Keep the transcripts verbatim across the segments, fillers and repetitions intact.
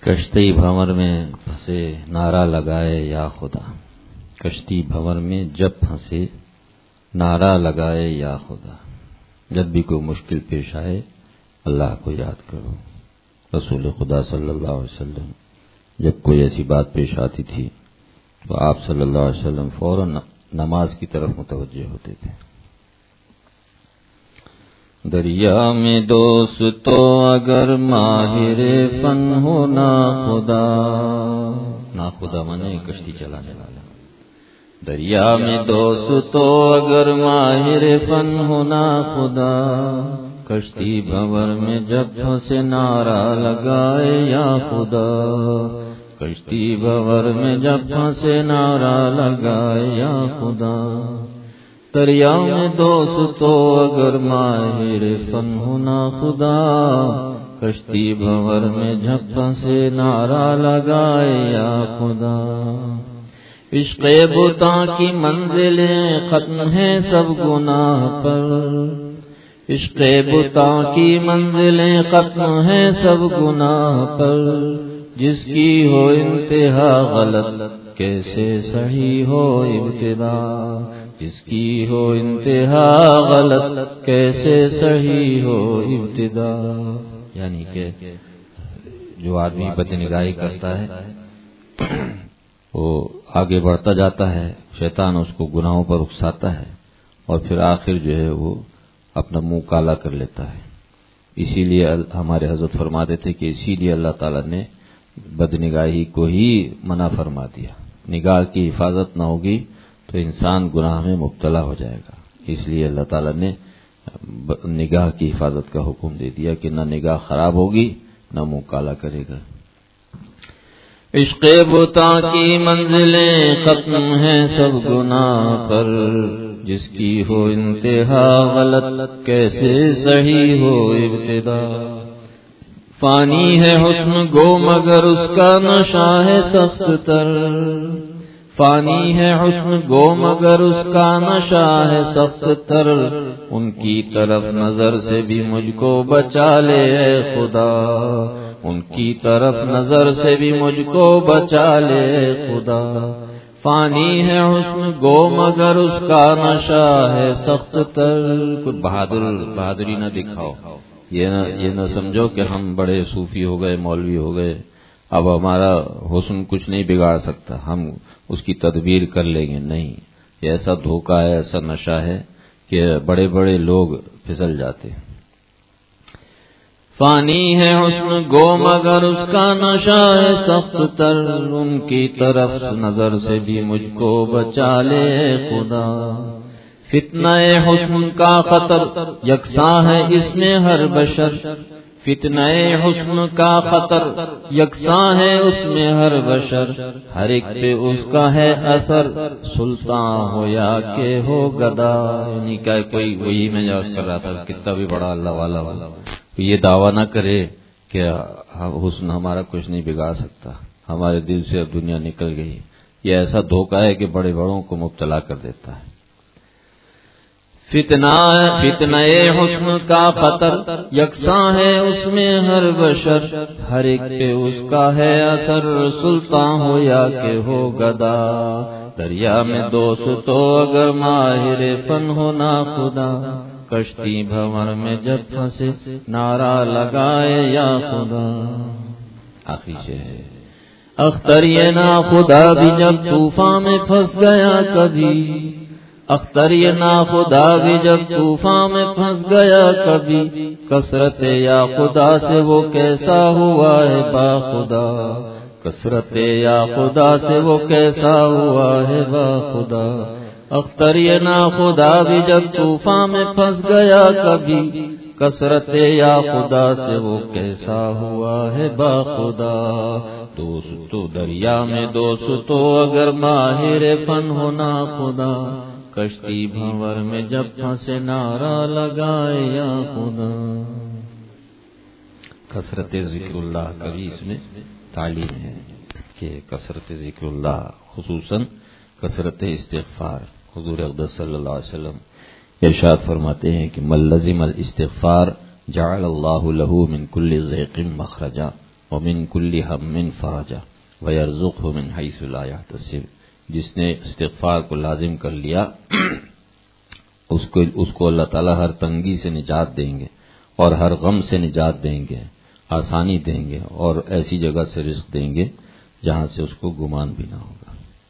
کشتی بھنور میں پھنسے نعرہ لگائے یا خدا، کشتی بھنور میں جب پھنسے نعرہ لگائے یا خدا، جب بھی کوئی مشکل پیش آئے اللہ کو یاد کرو۔ رسول خدا صلی اللہ علیہ وسلم جب کوئی ایسی بات پیش آتی تھی تو آپ صلی اللہ علیہ وسلم فوراً نماز کی طرف متوجہ ہوتے تھے۔ دریا میں دوست تو اگر ماہر فن ہو نا خدا، نا خدا مانے کشتی چلانے والا، دریا میں دوست تو اگر ماہر فن ہو نا خدا، کشتی بھنور میں جب پھنسے نعرہ لگائے یا خدا، کشتی بھنور میں جب پھنسے نعرہ لگائے یا خدا، دریا میں دوست تو اگر ماہر فن ہونا خدا، کشتی بھنور میں جب پھنسے نعرہ لگائے یا خدا، عشق بتاں کی منزلیں ختم ہیں سب گناہ پر، عشق بتاں کی منزلیں ختم ہیں سب گناہ پر، جس کی ہو انتہا غلط کیسے صحیح ہو ابتدا، جس کی ہو انتہا غلط کیسے صحیح ہو ابتدا، یعنی کہ جو آدمی بدنگاہی کرتا ہے وہ آگے بڑھتا جاتا ہے، شیطان اس کو گناہوں پر اکساتا ہے اور پھر آخر جو ہے وہ اپنا منہ کالا کر لیتا ہے۔ اسی لیے ہمارے حضرت فرماتے تھے کہ اسی لیے اللہ تعالیٰ نے بدنگاہی کو ہی منع فرما دیا، نگاہ کی حفاظت نہ ہوگی تو انسان گناہ میں مبتلا ہو جائے گا، اس لیے اللہ تعالیٰ نے نگاہ کی حفاظت کا حکم دے دیا کہ نہ نگاہ خراب ہوگی نہ منہ کالا کرے گا۔ عشق بتاں کی منزلیں ختم ہیں سب گناہ پر، جس کی ہو انتہا غلط کیسے صحیح ہو ابتدا، فانی ہے حسن گو مگر اس کا نشہ ہے سخت تر، فانی ہے حسن گو مگر اس کا نشہ ہے سخت تر، ان کی طرف نظر سے بھی مجھ کو بچا لے اے خدا، ان کی طرف نظر سے بھی مجھ کو بچا لے اے خدا، فانی ہے حسن گو مگر اس کا نشہ ہے سخت تر، کوئی بہادر بہادری نہ دکھاؤ، یہ نہ یہ نہ سمجھو کہ ہم بڑے صوفی ہو گئے، مولوی ہو گئے، اب ہمارا حسن کچھ نہیں بگاڑ سکتا، ہم اس کی تدبیر کر لیں گے، نہیں، یہ ایسا دھوکہ ہے، ایسا نشہ ہے کہ بڑے بڑے لوگ پھسل جاتے ہیں۔ فانی ہے حسن گو مگر اس کا نشہ ہے سخت تر، ان کی طرف نظر سے بھی مجھ کو بچا لے خدا، فتنہ حسن کا خطر یکساں ہے اس میں ہر بشر، فتنہ حسن کا خطر یکساں ہے اس میں ہر بشر، ہر ایک پہ اس کا ہے اثر، سلطان ہو یا کہ ہو گدا، یعنی کہ کوئی وہی میں جاز کر رہا تھا، کتنا بھی بڑا اللہ والا والا یہ دعویٰ نہ کرے کہ حسن ہمارا کچھ نہیں بگاڑ سکتا، ہمارے دل سے اب دنیا نکل گئی، یہ ایسا دھوکہ ہے کہ بڑے بڑوں کو مبتلا کر دیتا ہے۔ فتنہ فتنہ حسن کا خطر یکساں ہے اس میں ہر بشر، ہر ایک پہ اس کا ہے اثر، سلطان ہو یا کہ ہو گدا، دریا میں دوست تو اگر ماہر فن ہونا خدا، کشتی بھنور میں جب پھنسے نعرہ لگائے یا خدا۔ آخری شعر، اختر یہ نا خدا بھی جب طوفان میں پھنس گیا کبھی، اختر یہ نا خدا بھی جب طوفان میں پھنس گیا کبھی، کثرت یا خدا سے وہ کیسا ہوا ہے با خدا، کثرت یا خدا سے وہ کیسا ہوا ہے با خدا، اختر یہ نا خدا بھی جب طوفان میں پھنس گیا کبھی، کثرت یا خدا سے وہ کیسا ہوا ہے با خدا، دوست تو دریا میں دوست تو اگر ماہر فن ہونا خدا، کشتی بھنور میں جب پھنسے نعرہ لگائے یا خدا۔ کثرت ذکر اللہ کا بھی اس میں تعلیم ہے کہ کثرت ذکر اللہ، خصوصاً کثرت استغفار، حضور اقدس صلی اللہ علیہ وسلم ارشاد فرماتے ہیں کہ من لزم الاستغفار جعل اللہ لہ من کل ضیق مخرجا، ومن کل ہم فرجا ویرزقہ من حیث لا یحتسب. جس نے استغفار کو لازم کر لیا اس کو اس کو اللہ تعالیٰ ہر تنگی سے نجات دیں گے اور ہر غم سے نجات دیں گے، آسانی دیں گے، اور ایسی جگہ سے رزق دیں گے جہاں سے اس کو گمان بھی نہ ہوگا.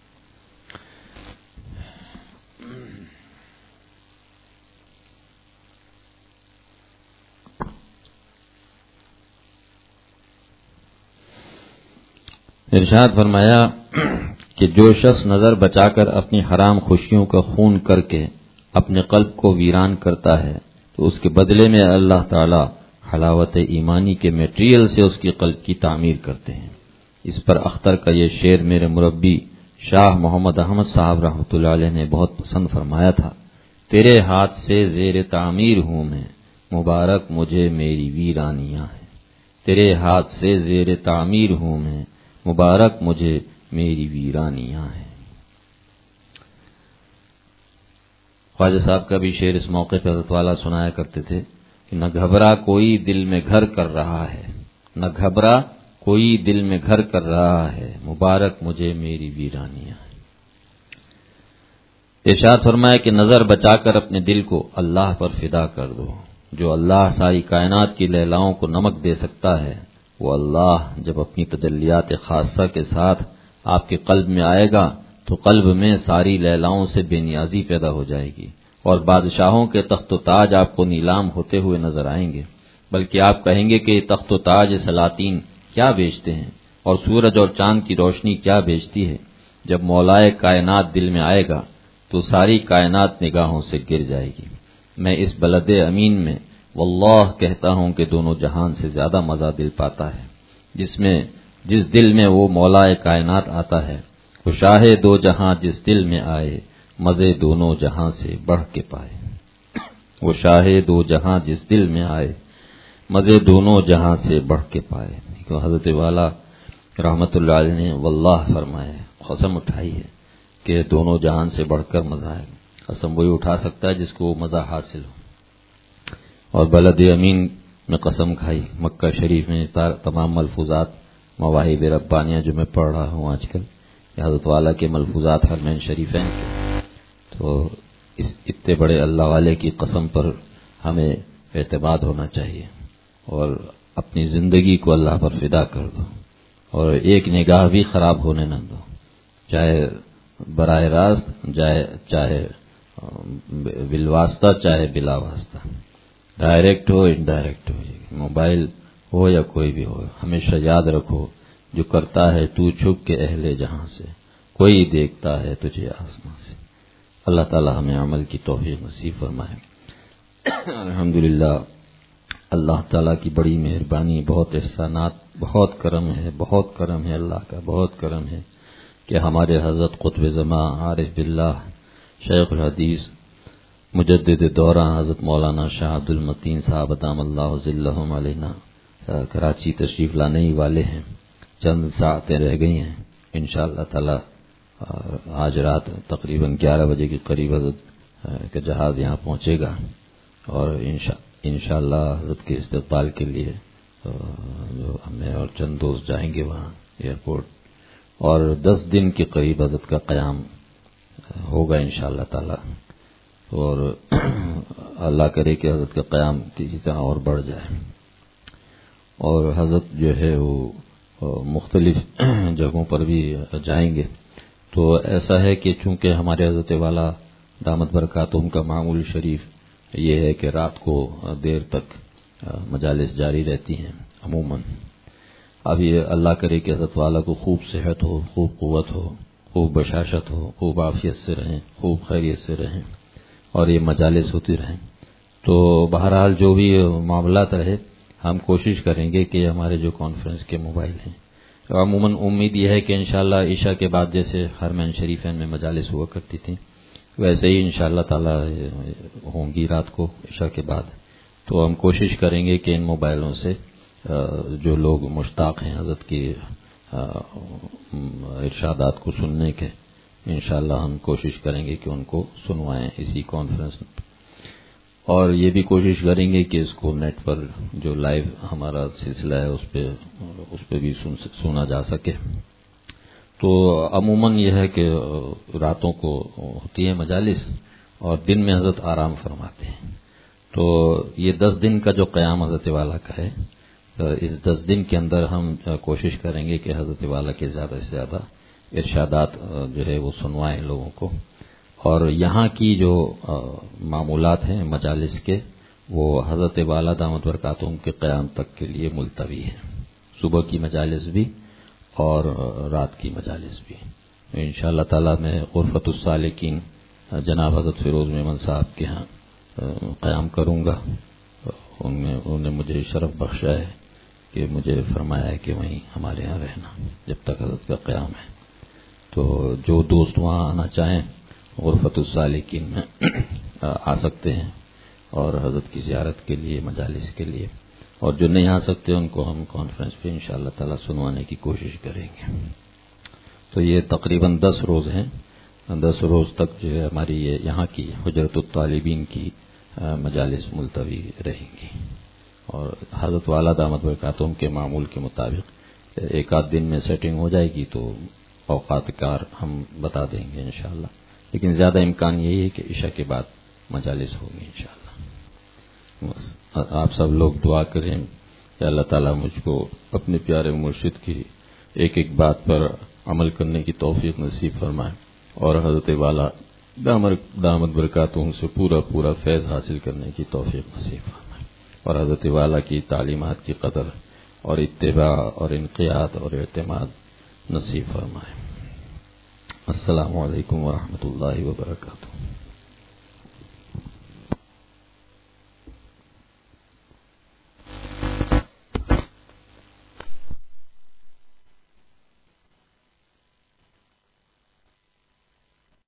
ارشاد فرمایا کہ جو شخص نظر بچا کر اپنی حرام خوشیوں کا خون کر کے اپنے قلب کو ویران کرتا ہے تو اس کے بدلے میں اللہ تعالی حلاوت ایمانی کے میٹیریل سے اس کی قلب کی تعمیر کرتے ہیں. اس پر اختر کا یہ شعر میرے مربی شاہ محمد احمد صاحب رحمۃ اللہ علیہ نے بہت پسند فرمایا تھا. تیرے ہاتھ سے زیر تعمیر ہوں میں، مبارک مجھے میری ویرانیاں ہیں. تیرے ہاتھ سے زیر تعمیر ہوں میں، مبارک مجھے میری ویرانیاں ہیں. خواجہ صاحب کا بھی شعر اس موقع پہ حضرت والا سنایا کرتے تھے کہ نہ گھبرا کوئی دل میں گھر کر رہا ہے، نہ گھبرا کوئی دل میں گھر کر رہا ہے، مبارک مجھے میری ویرانیاں ہیں. ارشاد فرمایا کہ نظر بچا کر اپنے دل کو اللہ پر فدا کر دو. جو اللہ ساری کائنات کی لیلاؤں کو نمک دے سکتا ہے، وہ اللہ جب اپنی تجلیات خاصہ کے ساتھ آپ کے قلب میں آئے گا تو قلب میں ساری لیلاؤں سے بے نیازی پیدا ہو جائے گی، اور بادشاہوں کے تخت و تاج آپ کو نیلام ہوتے ہوئے نظر آئیں گے. بلکہ آپ کہیں گے کہ یہ تخت و تاج سلاطین کیا بیچتے ہیں اور سورج اور چاند کی روشنی کیا بیچتی ہے. جب مولائے کائنات دل میں آئے گا تو ساری کائنات نگاہوں سے گر جائے گی. میں اس بلد امین میں واللہ کہتا ہوں کہ دونوں جہان سے زیادہ مزہ دل پاتا ہے جس میں جس دل میں وہ مولائے کائنات آتا ہے. وہ شاہ دو جہاں جس دل میں آئے، مزے دونوں جہاں سے بڑھ کے پائے. وہ شاہ دو جہاں جس دل میں آئے، مزے دونوں جہاں سے بڑھ کے پائے. تو حضرت والا رحمت اللہ علیہ نے واللہ فرمایا ہے، قسم اٹھائی ہے کہ دونوں جہان سے بڑھ کر مزہ ہے. قسم وہی اٹھا سکتا ہے جس کو مزہ حاصل ہو. اور بلد امین میں قسم کھائی. مکہ شریف میں تمام ملفوظات مواہب ربانیہ جو میں پڑھ رہا ہوں آج کل، حضرت والا کے ملفوظات حرمین شریفین کے. تو اس اتنے بڑے اللہ والے کی قسم پر ہمیں اعتماد ہونا چاہیے اور اپنی زندگی کو اللہ پر فدا کر دو، اور ایک نگاہ بھی خراب ہونے نہ دو، چاہے براہ راست چاہے چاہے بالواسطہ چاہے بلا واسطہ، ڈائریکٹ ہو انڈائریکٹ ہو، موبائل ہو یا کوئی بھی ہو. ہمیشہ یاد رکھو جو کرتا ہے تو چھپ کے اہل جہاں سے، کوئی دیکھتا ہے تجھے آسمان سے. اللہ تعالی ہمیں عمل کی توفیق نصیب فرمائے. الحمدللہ اللہ تعالیٰ کی بڑی مہربانی، بہت احسانات، بہت کرم ہے، بہت کرم ہے اللہ کا، بہت کرم ہے کہ ہمارے حضرت قطب زماں عارف باللہ شیخ الحدیث مجدد دورہ حضرت مولانا شاہ عبد المتین صاحب ادام اللہ ذلہم علینا کراچی تشریف لانے ہی والے ہیں. چند ساعتیں رہ گئی ہیں. انشاءاللہ تعالی آج رات تقریباً گیارہ بجے کے قریب حضرت کا جہاز یہاں پہنچے گا، اور انشاءاللہ حضرت کے استقبال کے لیے جو ہمیں اور چند دوست جائیں گے وہاں ایئرپورٹ، اور دس دن کے قریب حضرت کا قیام ہوگا انشاءاللہ تعالی. اور اللہ کرے کہ حضرت کا قیام کسی طرح اور بڑھ جائے. اور حضرت جو ہے وہ مختلف جگہوں پر بھی جائیں گے. تو ایسا ہے کہ چونکہ ہمارے حضرت والا دامت برکاتہم کا معمول شریف یہ ہے کہ رات کو دیر تک مجالس جاری رہتی ہیں عموماً. اب یہ اللہ کرے کہ حضرت والا کو خوب صحت ہو، خوب قوت ہو، خوب بشاشت ہو، خوب عافیت سے رہیں، خوب خیریت سے رہیں، اور یہ مجالس ہوتی رہیں. تو بہرحال جو بھی معاملات رہے ہم کوشش کریں گے کہ ہمارے جو کانفرنس کے موبائل ہیں، عموماً امید یہ ہے کہ انشاءاللہ عشاء کے بعد جیسے حرمین شریفین میں مجالس ہوا کرتی تھیں ویسے ہی انشاءاللہ تعالی ہوں گی رات کو عشاء کے بعد. تو ہم کوشش کریں گے کہ ان موبائلوں سے جو لوگ مشتاق ہیں حضرت کی ارشادات کو سننے کے، انشاءاللہ ہم کوشش کریں گے کہ ان کو سنوائیں اسی کانفرنس میں. اور یہ بھی کوشش کریں گے کہ اس کو نیٹ پر جو لائیو ہمارا سلسلہ ہے اس پہ اس پہ بھی سن سنا جا سکے. تو عموماً یہ ہے کہ راتوں کو ہوتی ہے مجالس اور دن میں حضرت آرام فرماتے ہیں. تو یہ دس دن کا جو قیام حضرت والا کا ہے، اس دس دن کے اندر ہم کوشش کریں گے کہ حضرت والا کے زیادہ سے زیادہ ارشادات جو ہے وہ سنوائیں لوگوں کو. اور یہاں کی جو معمولات ہیں مجالس کے، وہ حضرت والا دامت برکاتہم کے قیام تک کے لیے ملتوی ہیں، صبح کی مجالس بھی اور رات کی مجالس بھی. انشاءاللہ تعالی میں غرفت السالکین جناب حضرت فیروز میمن صاحب کے ہاں قیام کروں گا. ان میں انہوں نے مجھے شرف بخشا ہے کہ مجھے فرمایا ہے کہ وہیں ہمارے یہاں رہنا جب تک حضرت کا قیام ہے. تو جو دوست وہاں آنا چاہیں غرفت السالکین میں آ سکتے ہیں اور حضرت کی زیارت کے لیے، مجالس کے لیے. اور جو نہیں آ سکتے ان کو ہم کانفرنس پہ انشاءاللہ تعالی سنوانے کی کوشش کریں گے. تو یہ تقریباً دس روز ہیں. دس روز تک جو ہے ہماری یہ یہاں کی حجرت الطالبین کی مجالس ملتوی رہیں گی. اور حضرت والا دامت برکاتہم کے معمول کے مطابق ایک آدھ دن میں سیٹنگ ہو جائے گی تو اوقات کار ہم بتا دیں گے انشاءاللہ. لیکن زیادہ امکان یہی ہے کہ عشاء کے بعد مجالس ہوگی انشاءاللہ. بس آپ سب لوگ دعا کریں کہ اللہ تعالیٰ مجھ کو اپنے پیارے مرشد کی ایک ایک بات پر عمل کرنے کی توفیق نصیب فرمائے اور حضرت والا دامت برکاتہم سے پورا پورا فیض حاصل کرنے کی توفیق نصیب فرمائے اور حضرت والا کی تعلیمات کی قدر اور اتباع اور انقیاد اور اعتماد نصیب فرمائے. السلام علیکم ورحمۃ اللہ وبرکاتہ.